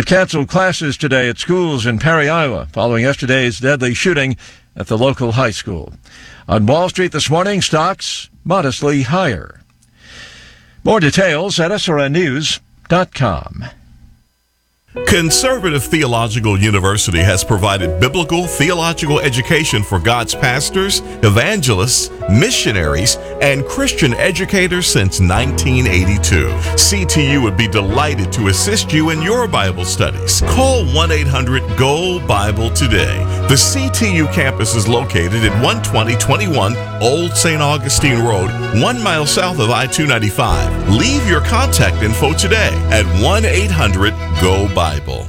Canceled classes today at schools in Perry, Iowa, following yesterday's deadly shooting at the local high school. On Wall Street this morning, stocks modestly higher. More details at srnnews.com. Conservative Theological University has provided biblical theological education for God's pastors, evangelists, missionaries, and Christian educators since 1982. CTU would be delighted to assist you in your Bible studies. Call 1-800-GO-BIBLE today. The CTU campus is located at 12021 Old St. Augustine Road, 1 mile south of I-295. Leave your contact info today at 1-800-GO-BIBLE.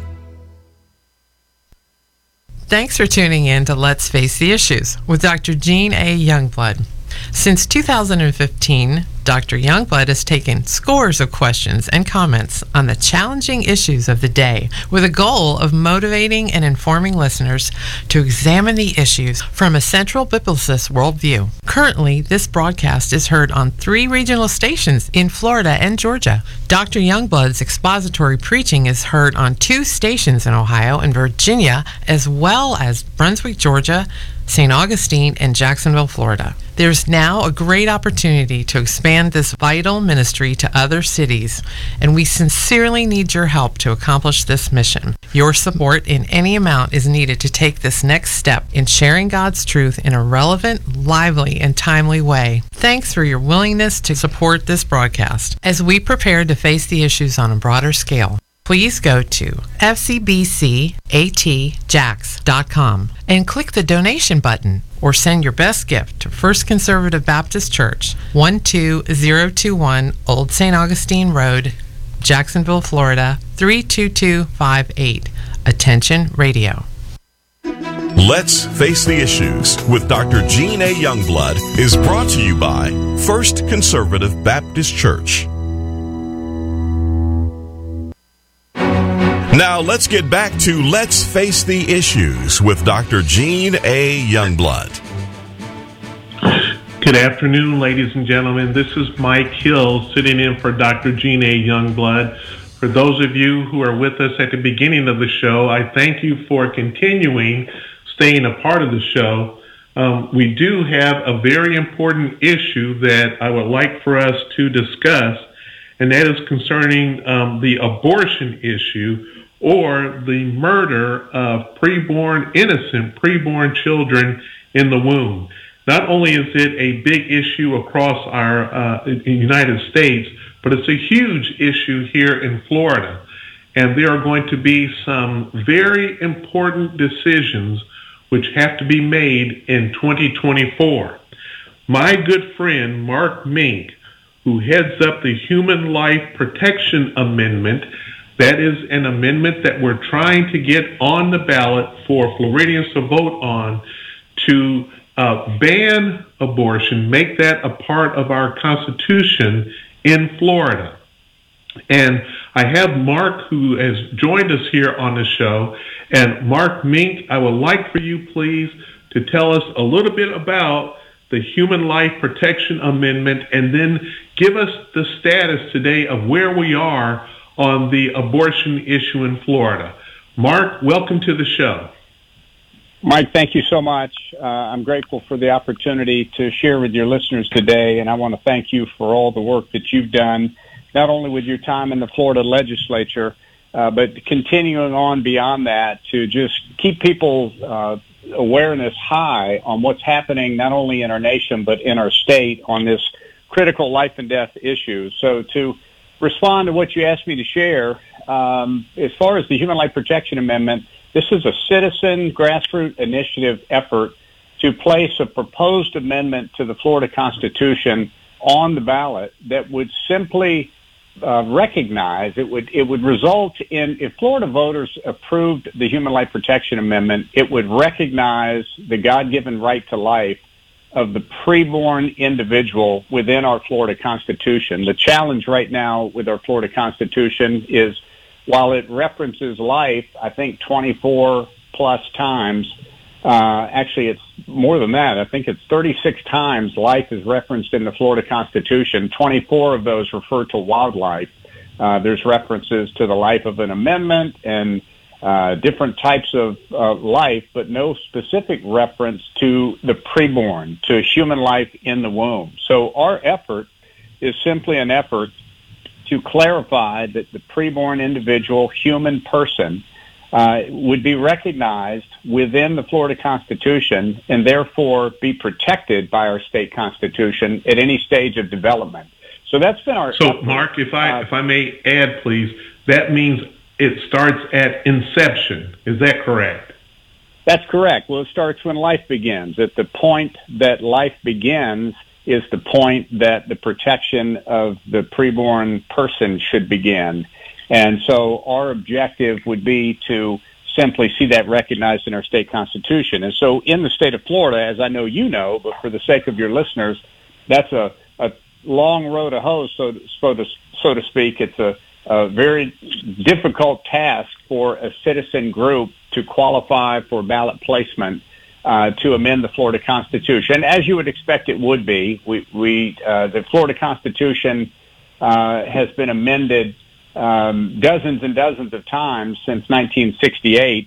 Thanks for tuning in to Let's Face the Issues with Dr. Jean A. Youngblood. Since 2015, Dr. Youngblood has taken scores of questions and comments on the challenging issues of the day with a goal of motivating and informing listeners to examine the issues from a central biblicist worldview. Currently, this broadcast is heard on 3 regional stations in Florida and Georgia. Dr. Youngblood's expository preaching is heard on 2 stations in Ohio and Virginia, as well as Brunswick, Georgia, St. Augustine, and Jacksonville, Florida. There's now a great opportunity to expand this vital ministry to other cities, and we sincerely need your help to accomplish this mission. Your support in any amount is needed to take this next step in sharing God's truth in a relevant, lively, and timely way. Thanks for your willingness to support this broadcast as we prepare to face the issues on a broader scale. Please go to fcbcatjax.com and click the donation button or send your best gift to First Conservative Baptist Church, 12021 Old St. Augustine Road, Jacksonville, Florida, 32258. Attention Radio. Let's Face the Issues with Dr. Jean A. Youngblood is brought to you by First Conservative Baptist Church. Now let's get back to Let's Face the Issues with Dr. Jean A. Youngblood. Good afternoon, ladies and gentlemen. This is Mike Hill sitting in for Dr. Jean A. Youngblood. For those of you who are with us at the beginning of the show, I thank you for staying a part of the show. We do have a very important issue that I would like for us to discuss, and that is concerning the abortion issue, or the murder of innocent preborn children in the womb. Not only is it a big issue across our United States, but it's a huge issue here in Florida. And there are going to be some very important decisions which have to be made in 2024. My good friend, Mark Mink, who heads up the Human Life Protection Amendment, that is an amendment that we're trying to get on the ballot for Floridians to vote on to ban abortion, make that a part of our Constitution in Florida. And I have Mark, who has joined us here on the show. And Mark Mink, I would like for you, please, to tell us a little bit about the Human Life Protection Amendment, and then give us the status today of where we are on the abortion issue in Florida. Mark, welcome to the show. Mike, thank you so much. I'm grateful for the opportunity to share with your listeners today, and I want to thank you for all the work that you've done, not only with your time in the Florida legislature, but continuing on beyond that to just keep people's awareness high on what's happening not only in our nation but in our state on this critical life and death issue. So to respond to what you asked me to share, as far as the Human Life Protection Amendment, this is a citizen grassroots initiative effort to place a proposed amendment to the Florida Constitution on the ballot that would simply recognize, it would result in, if Florida voters approved the Human Life Protection Amendment, it would recognize the God-given right to life of the preborn individual within our Florida Constitution. The challenge right now with our Florida Constitution is, while it references life, I think 24 plus times, actually it's more than that. I think it's 36 times life is referenced in the Florida Constitution. 24 of those refer to wildlife. There's references to the life of an amendment and different types of life, but no specific reference to the preborn, to human life in the womb. So our effort is simply an effort to clarify that the preborn individual, human person, would be recognized within the Florida Constitution and therefore be protected by our state constitution at any stage of development. So that's been our effort. Mark, if I may add, please, that means it starts at inception. Is that correct? That's correct. Well, it starts when life begins. At the point that life begins is the point that the protection of the preborn person should begin. And so our objective would be to simply see that recognized in our state constitution. And so in the state of Florida, as I know you know, but for the sake of your listeners, that's a long road to hoe, so to speak. It's a very difficult task for a citizen group to qualify for ballot placement to amend the Florida Constitution, as you would expect it would be. The Florida Constitution has been amended dozens and dozens of times since 1968.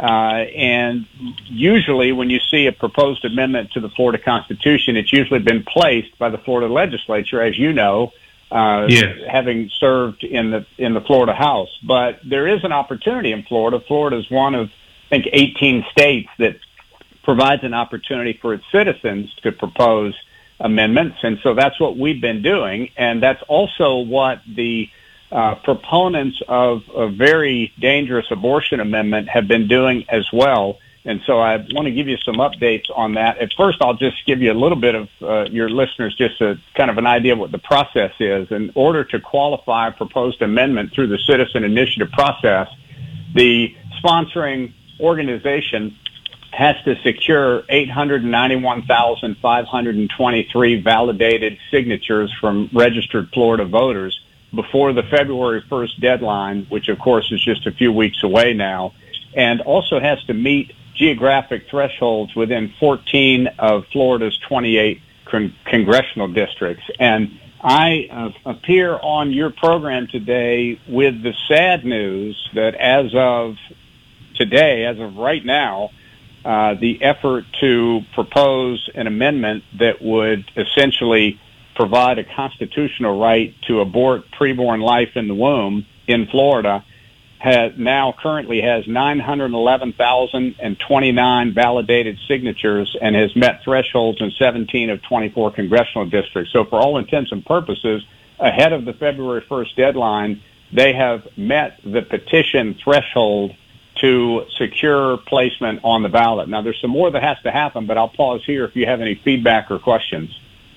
And usually when you see a proposed amendment to the Florida Constitution, it's usually been placed by the Florida legislature, as you know, yes, having served in the Florida House. But there is an opportunity in Florida. Florida is one of, I think, 18 states that provides an opportunity for its citizens to propose amendments. And so that's what we've been doing. And that's also what the proponents of a very dangerous abortion amendment have been doing as well. And so I want to give you some updates on that. At first, I'll just give you a little bit of your listeners just a kind of an idea of what the process is. In order to qualify a proposed amendment through the citizen initiative process, the sponsoring organization has to secure 891,523 validated signatures from registered Florida voters before the February 1st deadline, which of course is just a few weeks away now, and also has to meet geographic thresholds within 14 of Florida's 28 congressional districts. And I appear on your program today with the sad news that as of today, as of right now, the effort to propose an amendment that would essentially provide a constitutional right to abort preborn life in the womb in Florida currently has 911,029 validated signatures and has met thresholds in 17 of 24 congressional districts. So for all intents and purposes, ahead of the February 1st deadline, they have met the petition threshold to secure placement on the ballot. Now, there's some more that has to happen, but I'll pause here if you have any feedback or questions.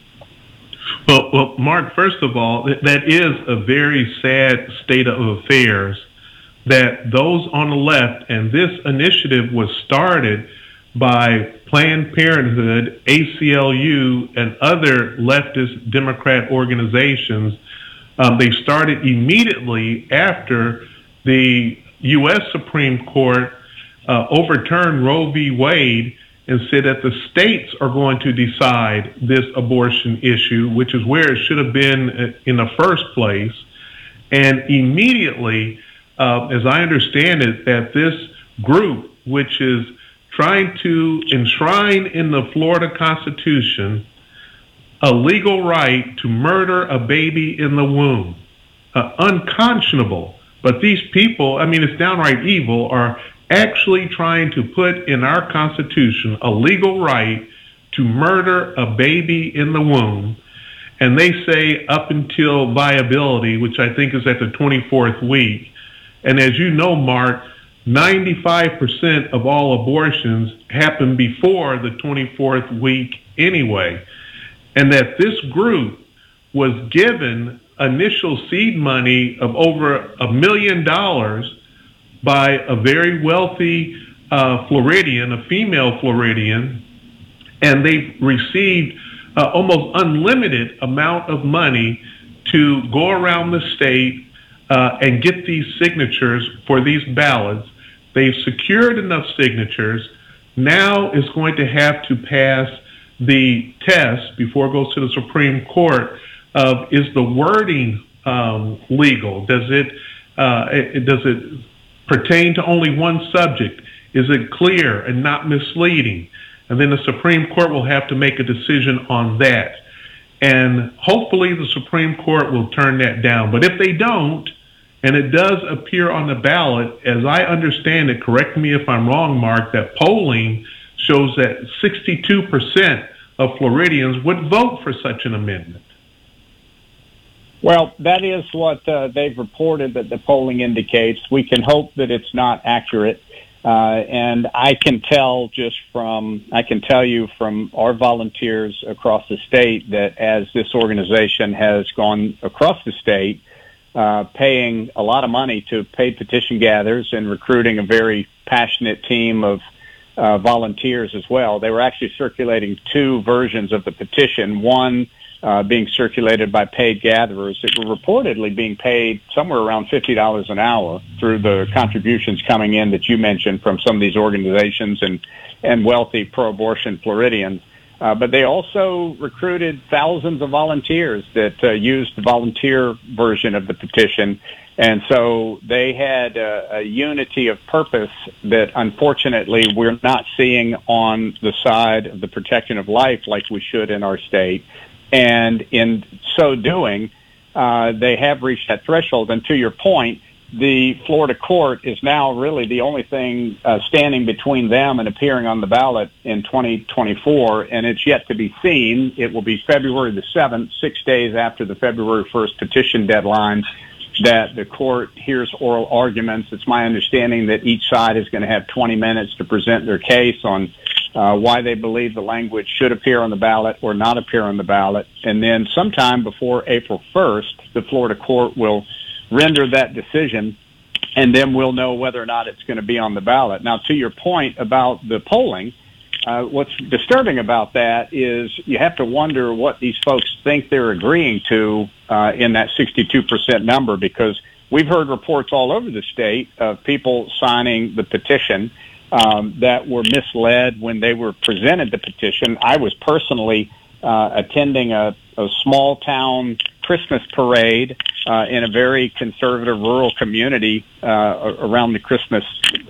Well, Mark, first of all, that is a very sad state of affairs that those on the left, and this initiative was started by Planned Parenthood, ACLU, and other leftist Democrat organizations. They started immediately after the U.S. Supreme Court overturned Roe v. Wade and said that the states are going to decide this abortion issue, which is where it should have been in the first place. And immediately, as I understand it, that this group, which is trying to enshrine in the Florida Constitution a legal right to murder a baby in the womb, unconscionable. But these people, I mean, it's downright evil, are actually trying to put in our Constitution a legal right to murder a baby in the womb. And they say up until viability, which I think is at the 24th week. And as you know, Mark, 95% of all abortions happen before the 24th week anyway. And that this group was given initial seed money of over $1 million by a very wealthy Floridian, a female Floridian, and they received almost unlimited amount of money to go around the state and get these signatures for these ballots. They've secured enough signatures. Now is going to have to pass the test before it goes to the Supreme Court of, is the wording legal? Does it pertain to only one subject? Is it clear and not misleading? And then the Supreme Court will have to make a decision on that. And hopefully the Supreme Court will turn that down. But if they don't, and it does appear on the ballot, as I understand it, correct me if I'm wrong, Mark, that polling shows that 62% of Floridians would vote for such an amendment. Well, that is what they've reported that the polling indicates. We can hope that it's not accurate. And I can tell you from our volunteers across the state that as this organization has gone across the state, paying a lot of money to paid petition gatherers and recruiting a very passionate team of volunteers as well. They were actually circulating two versions of the petition, one being circulated by paid gatherers that were reportedly being paid somewhere around $50 an hour through the contributions coming in that you mentioned from some of these organizations and wealthy pro-abortion Floridians. But they also recruited thousands of volunteers that used the volunteer version of the petition. And so they had a unity of purpose that unfortunately we're not seeing on the side of the protection of life like we should in our state. And in so doing, they have reached that threshold. And to your point, the Florida court is now really the only thing standing between them and appearing on the ballot in 2024, and it's yet to be seen. It will be February the 7th, 6 days after the February 1st petition deadline, that the court hears oral arguments. It's my understanding that each side is going to have 20 minutes to present their case on why they believe the language should appear on the ballot or not appear on the ballot. And then sometime before April 1st, the Florida court will render that decision, and then we'll know whether or not it's going to be on the ballot. Now, to your point about the polling, what's disturbing about that is you have to wonder what these folks think they're agreeing to in that 62% number, because we've heard reports all over the state of people signing the petition that were misled when they were presented the petition. I was personally attending a small town Christmas parade in a very conservative rural community around the Christmas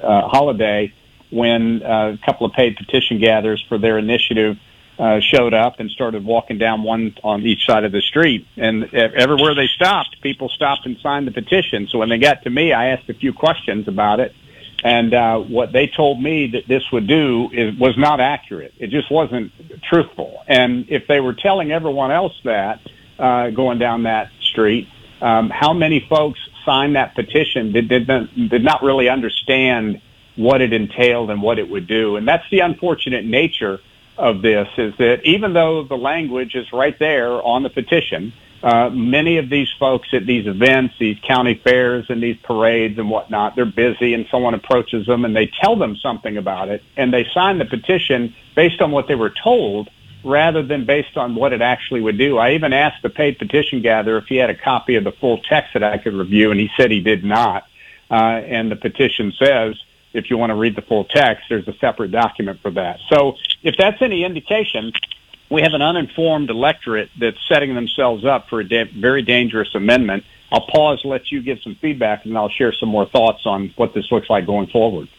holiday when a couple of paid petition gatherers for their initiative showed up and started walking down one on each side of the street. And everywhere they stopped, people stopped and signed the petition. So when they got to me, I asked a few questions about it. And what they told me that this would do was not accurate. It just wasn't truthful. And if they were telling everyone else that going down that street, how many folks signed that petition that did not really understand what it entailed and what it would do? And that's the unfortunate nature of this, is that even though the language is right there on the petition, many of these folks at these events, these county fairs and these parades and whatnot, they're busy and someone approaches them and they tell them something about it and they sign the petition based on what they were told rather than based on what it actually would do. I even asked the paid petition gatherer if he had a copy of the full text that I could review, and he said he did not. And the petition says, if you want to read the full text, there's a separate document for that. So if that's any indication, we have an uninformed electorate that's setting themselves up for a very dangerous amendment. I'll pause, let you give some feedback, and I'll share some more thoughts on what this looks like going forward.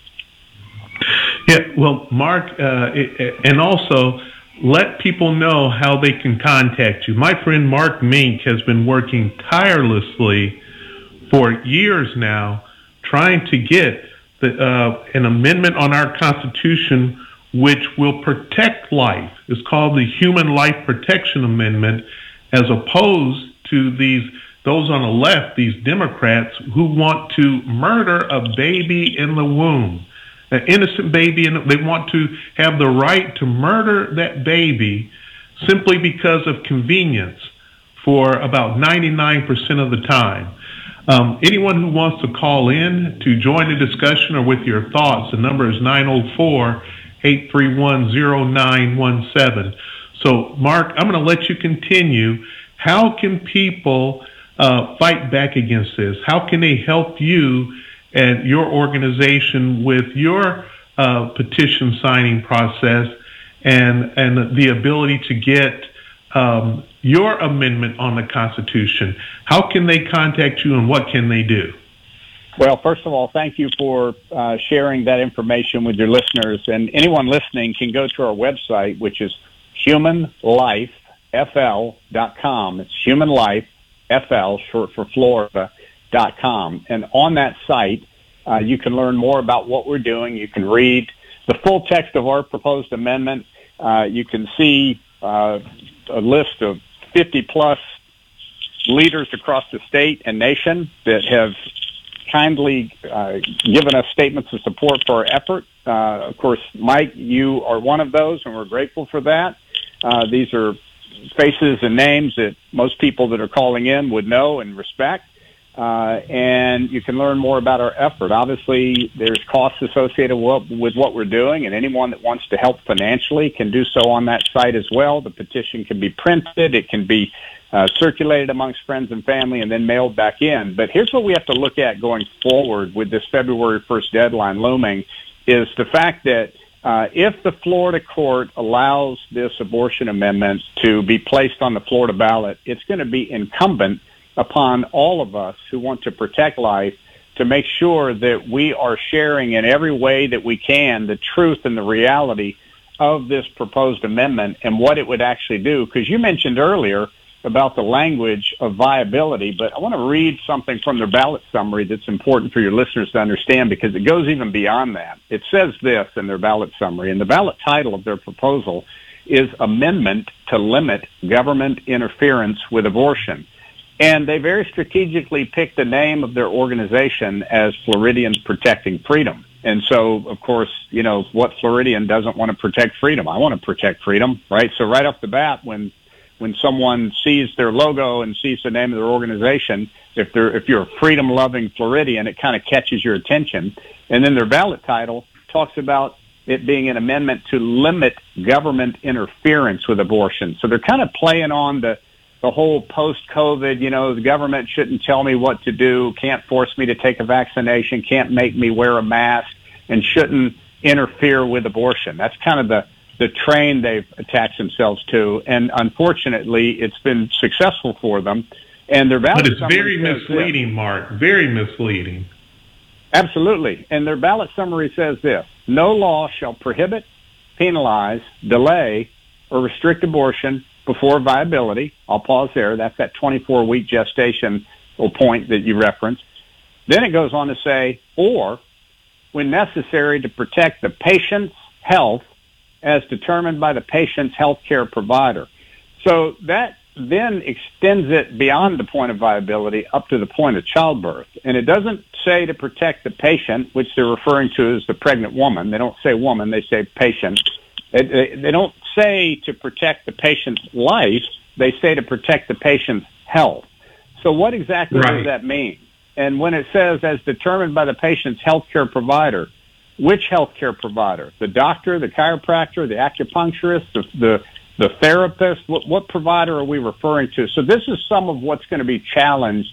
Yeah, well, Mark, and also let people know how they can contact you. My friend Mark Mink has been working tirelessly for years now trying to get an amendment on our Constitution which will protect life. It's called the Human Life Protection Amendment, as opposed to those on the left, these Democrats who want to murder a baby in the womb, an innocent baby, and they want to have the right to murder that baby simply because of convenience for about 99% of the time. Anyone who wants to call in to join the discussion or with your thoughts, the number is 904-831-0917. So, Mark, I'm going to let you continue. How can people fight back against this? How can they help you and your organization with your petition signing process and the ability to get your amendment on the Constitution, how can they contact you and what can they do? Well, first of all, thank you for sharing that information with your listeners. And anyone listening can go to our website, which is humanlifefl.com. It's humanlifefl, short for Florida.com. And on that site, you can learn more about what we're doing. You can read the full text of our proposed amendment. You can see a list of 50-plus leaders across the state and nation that have kindly given us statements of support for our effort. Of course, Mike, you are one of those, and we're grateful for that. These are faces and names that most people that are calling in would know and respect. And you can learn more about our effort. Obviously, there's costs associated with what we're doing, and anyone that wants to help financially can do so on that site as well. The petition can be printed. It can be circulated amongst friends and family and then mailed back in. But here's what we have to look at going forward with this February 1st deadline looming is the fact that if the Florida court allows this abortion amendment to be placed on the Florida ballot, it's going to be incumbent upon all of us who want to protect life to make sure that we are sharing in every way that we can the truth and the reality of this proposed amendment and what it would actually do. Because you mentioned earlier about the language of viability, but I want to read something from their ballot summary that's important for your listeners to understand because it goes even beyond that. It says this in their ballot summary, and the ballot title of their proposal is Amendment to Limit Government Interference with Abortion. And they very strategically picked the name of their organization as Floridians Protecting Freedom. And so, of course, you know, what Floridian doesn't want to protect freedom? I want to protect freedom, right? So right off the bat, when someone sees their logo and sees the name of their organization, if you're a freedom-loving Floridian, it kind of catches your attention. And then their ballot title talks about it being an amendment to limit government interference with abortion. So they're kind of playing on the whole post-COVID, you know, the government shouldn't tell me what to do, can't force me to take a vaccination, can't make me wear a mask, and shouldn't interfere with abortion. That's kind of the train they've attached themselves to, and unfortunately, it's been successful for them. And their ballot but it's very misleading, Mark, very misleading. Absolutely. And their ballot summary says this: no law shall prohibit, penalize, delay, or restrict abortion before viability. I'll pause there. That's that 24-week gestation point that you referenced. Then it goes on to say, or when necessary to protect the patient's health as determined by the patient's health care provider. So that then extends it beyond the point of viability up to the point of childbirth. And it doesn't say to protect the patient, which they're referring to as the pregnant woman. They don't say woman, they say patient. They don't say to protect the patient's life, they say to protect the patient's health. So what exactly does that mean? And when it says as determined by the patient's healthcare provider, which healthcare provider? The doctor, the chiropractor, the acupuncturist, the therapist? What provider are we referring to? So this is some of what's going to be challenged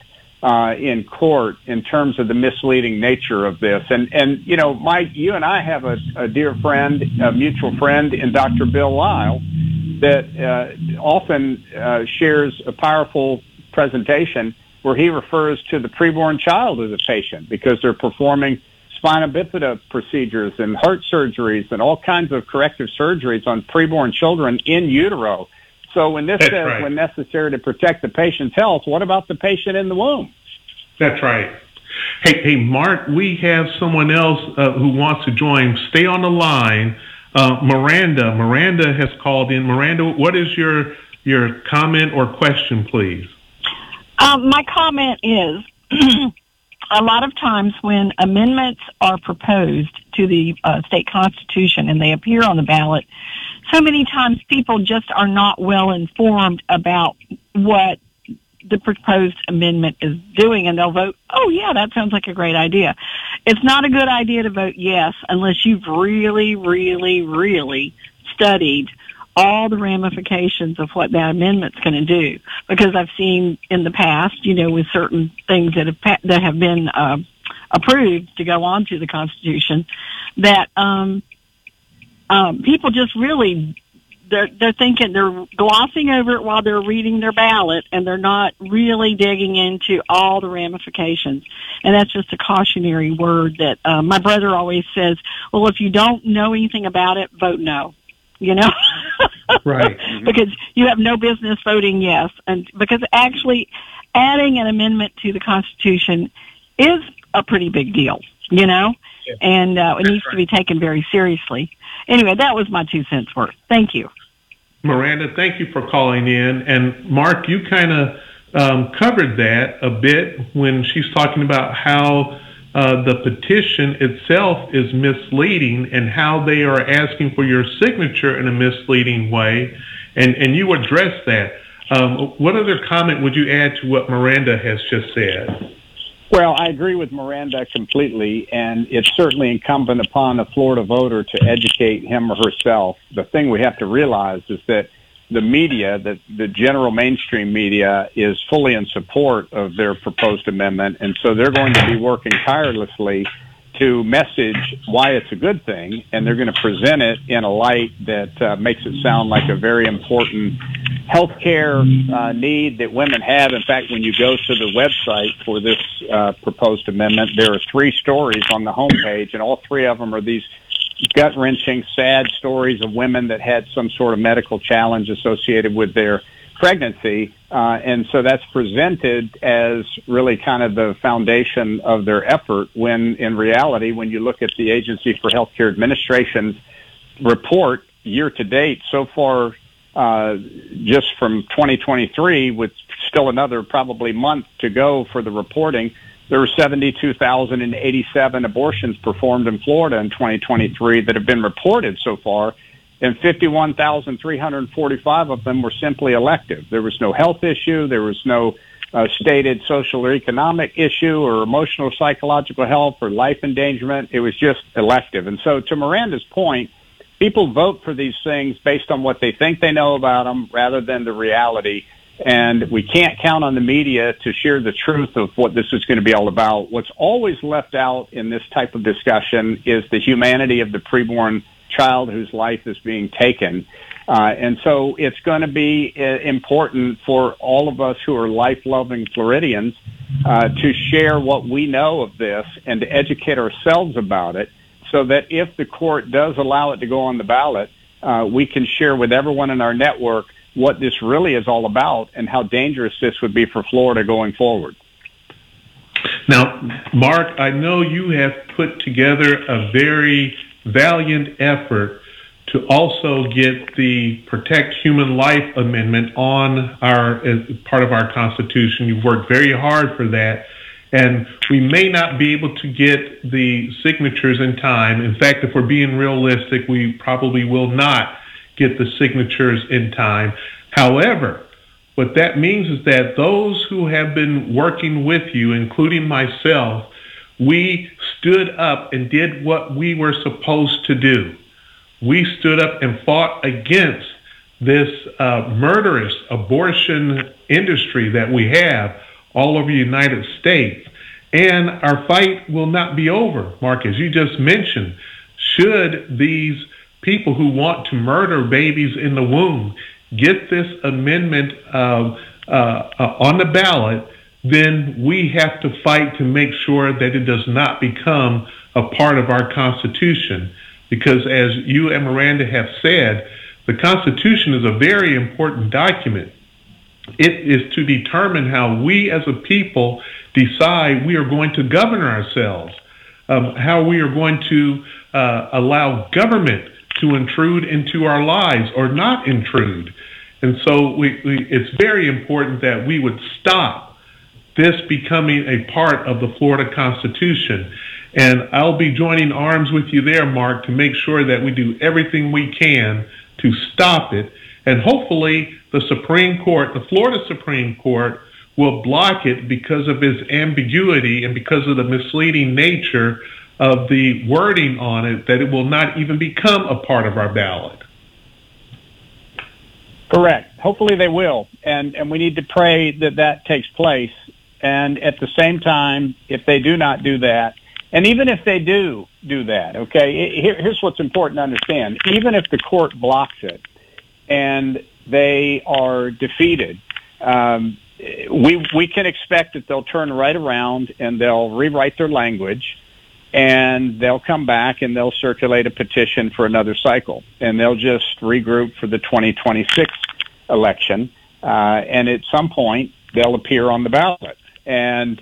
in court in terms of the misleading nature of this. And you know, Mike, you and I have a dear friend, a mutual friend in Dr. Bill Lyle that often shares a powerful presentation where he refers to the preborn child as a patient because they're performing spina bifida procedures and heart surgeries and all kinds of corrective surgeries on preborn children in utero. So when this says when necessary to protect the patient's health, what about the patient in the womb? That's right. Hey, Mark, we have someone else who wants to join. Stay on the line. Miranda has called in. Miranda, what is your comment or question, please? My comment is a lot of times when amendments are proposed to the state constitution and they appear on the ballot, so many times people just are not well informed about what the proposed amendment is doing, and they'll vote, oh, yeah, that sounds like a great idea. It's not a good idea to vote yes unless you've really, really, really studied all the ramifications of what that amendment's going to do. Because I've seen in the past, you know, with certain things that have been approved to go on to the Constitution, that people just really they're thinking, they're glossing over it while they're reading their ballot, and they're not really digging into all the ramifications. And that's just a cautionary word that my brother always says, well, if you don't know anything about it, vote no. You know? Right. Because you have no business voting yes. And because actually adding an amendment to the Constitution is a pretty big deal, you know? Yeah. And it needs to be taken very seriously. Anyway, that was my 2 cents worth. Thank you. Miranda, thank you for calling in. And Mark, you kind of covered that a bit when she's talking about how the petition itself is misleading and how they are asking for your signature in a misleading way. And you addressed that. What other comment would you add to what Miranda has just said? Well, I agree with Miranda completely, and it's certainly incumbent upon a Florida voter to educate him or herself. The thing we have to realize is that the media, the general mainstream media, is fully in support of their proposed amendment, and so they're going to be working tirelessly to message why it's a good thing, and they're going to present it in a light that makes it sound like a very important healthcare need that women have. In fact, when you go to the website for this proposed amendment, there are 3 stories on the homepage, and all 3 of them are these gut-wrenching, sad stories of women that had some sort of medical challenge associated with their pregnancy. And so that's presented as really kind of the foundation of their effort, when in reality, when you look at the Agency for Healthcare Administration's report year to date so far, just from 2023, with still another probably month to go for the reporting, there were 72,087 abortions performed in Florida in 2023 that have been reported so far, and 51,345 of them were simply elective. There was no health issue. There was no stated social or economic issue or emotional or psychological health or life endangerment. It was just elective. And so to Miranda's point, people vote for these things based on what they think they know about them rather than the reality. And we can't count on the media to share the truth of what this is going to be all about. What's always left out in this type of discussion is the humanity of the preborn child whose life is being taken. And so it's going to be important for all of us who are life-loving Floridians to share what we know of this and to educate ourselves about it, so that if the court does allow it to go on the ballot, we can share with everyone in our network what this really is all about and how dangerous this would be for Florida going forward. Now, Mark, I know you have put together a very valiant effort to also get the Protect Human Life Amendment on as part of our Constitution. You've worked very hard for that, and we may not be able to get the signatures in time. In fact, if we're being realistic, we probably will not get the signatures in time. However, what that means is that those who have been working with you, including myself, we stood up and did what we were supposed to do. We stood up and fought against this murderous abortion industry that we have all over the United States. And our fight will not be over, Mark, as you just mentioned. Should these people who want to murder babies in the womb get this amendment on the ballot, then we have to fight to make sure that it does not become a part of our Constitution. Because as you and Miranda have said, the Constitution is a very important document. It is to determine how we as a people decide we are going to govern ourselves, how we are going to allow government to intrude into our lives or not intrude. And so it's very important that we would stop this becoming a part of the Florida Constitution. And I'll be joining arms with you there, Mark, to make sure that we do everything we can to stop it. And hopefully the Supreme Court, the Florida Supreme Court, will block it because of its ambiguity and because of the misleading nature of the wording on it, that it will not even become a part of our ballot. Correct. Hopefully they will. And we need to pray that that takes place. And at the same time, if they do not do that, and even if they do that, okay, here's what's important to understand. Even if the court blocks it, and they are defeated, we can expect that they'll turn right around and they'll rewrite their language, and they'll come back and they'll circulate a petition for another cycle, and they'll just regroup for the 2026 election, and at some point they'll appear on the ballot. And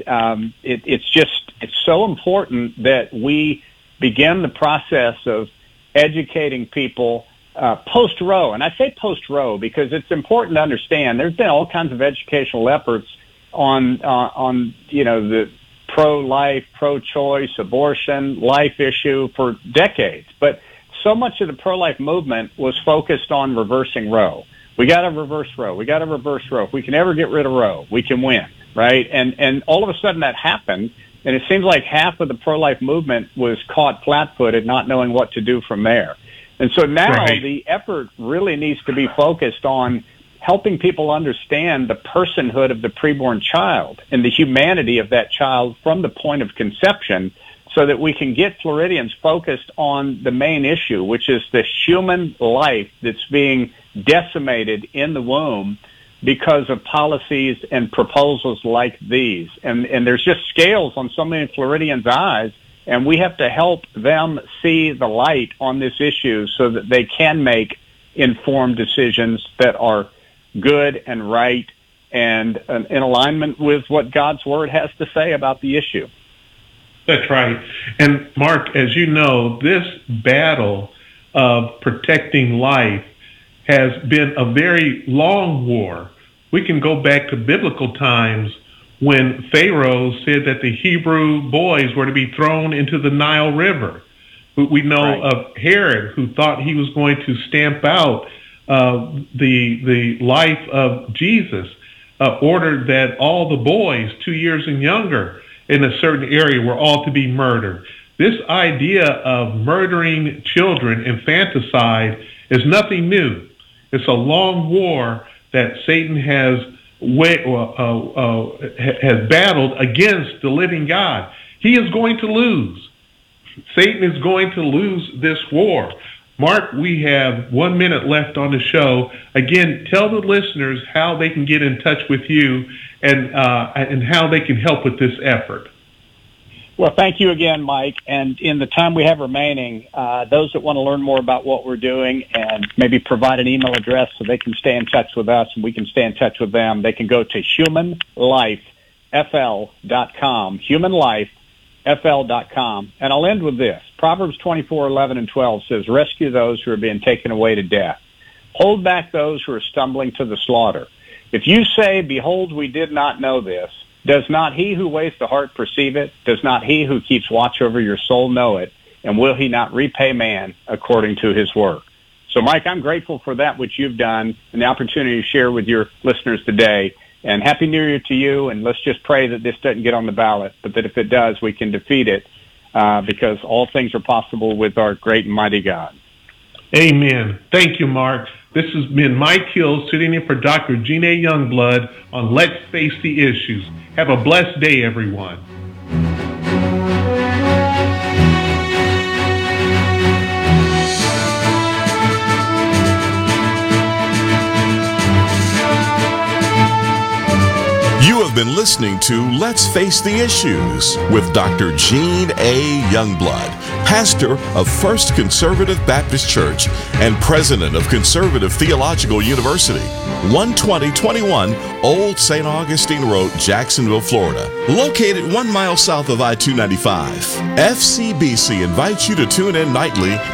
it's so important that we begin the process of educating people post-Roe. And I say post-Roe because it's important to understand there's been all kinds of educational efforts on the pro-life, pro-choice, abortion, life issue for decades. But so much of the pro-life movement was focused on reversing Roe. We got to reverse Roe. We got to reverse Roe. If we can ever get rid of Roe, we can win, right? And all of a sudden that happened, and it seems like half of the pro-life movement was caught flat-footed, not knowing what to do from there. And so now the effort really needs to be focused on helping people understand the personhood of the preborn child and the humanity of that child from the point of conception, so that we can get Floridians focused on the main issue, which is the human life that's being decimated in the womb because of policies and proposals like these. And there's just scales on so many Floridians' eyes, and we have to help them see the light on this issue so that they can make informed decisions that are good and right and in alignment with what God's Word has to say about the issue. That's right. And Mark, as you know, this battle of protecting life has been a very long war. We can go back to biblical times when Pharaoh said that the Hebrew boys were to be thrown into the Nile River. We know of Herod, who thought he was going to stamp out the life of Jesus, ordered that all the boys 2 years and younger in a certain area were all to be murdered. This idea of murdering children, infanticide, is nothing new. It's a long war that Satan has battled against the living God. He is going to lose. Satan is going to lose this war. Mark, we have 1 minute left on the show. Again, tell the listeners how they can get in touch with you and how they can help with this effort. Well, thank you again, Mike. And in the time we have remaining, those that want to learn more about what we're doing and maybe provide an email address so they can stay in touch with us and we can stay in touch with them, they can go to humanlifefl.com, humanlifefl.com. And I'll end with this. Proverbs 24:11 and 12 says, "Rescue those who are being taken away to death. Hold back those who are stumbling to the slaughter. If you say, 'Behold, we did not know this,' does not he who weighs the heart perceive it? Does not he who keeps watch over your soul know it? And will he not repay man according to his work?" So, Mike, I'm grateful for that which you've done and the opportunity to share with your listeners today. And Happy New Year to you, and let's just pray that this doesn't get on the ballot, but that if it does, we can defeat it, because all things are possible with our great and mighty God. Amen. Thank you, Mark. This has been Mike Hill sitting in for Dr. Gene A. Youngblood on Let's Face the Issues. Have a blessed day, everyone. You have been listening to Let's Face the Issues with Dr. Gene A. Youngblood, pastor of First Conservative Baptist Church and president of Conservative Theological University, 12021 Old St. Augustine Road, Jacksonville, Florida, located 1 mile south of I-295. FCBC invites you to tune in nightly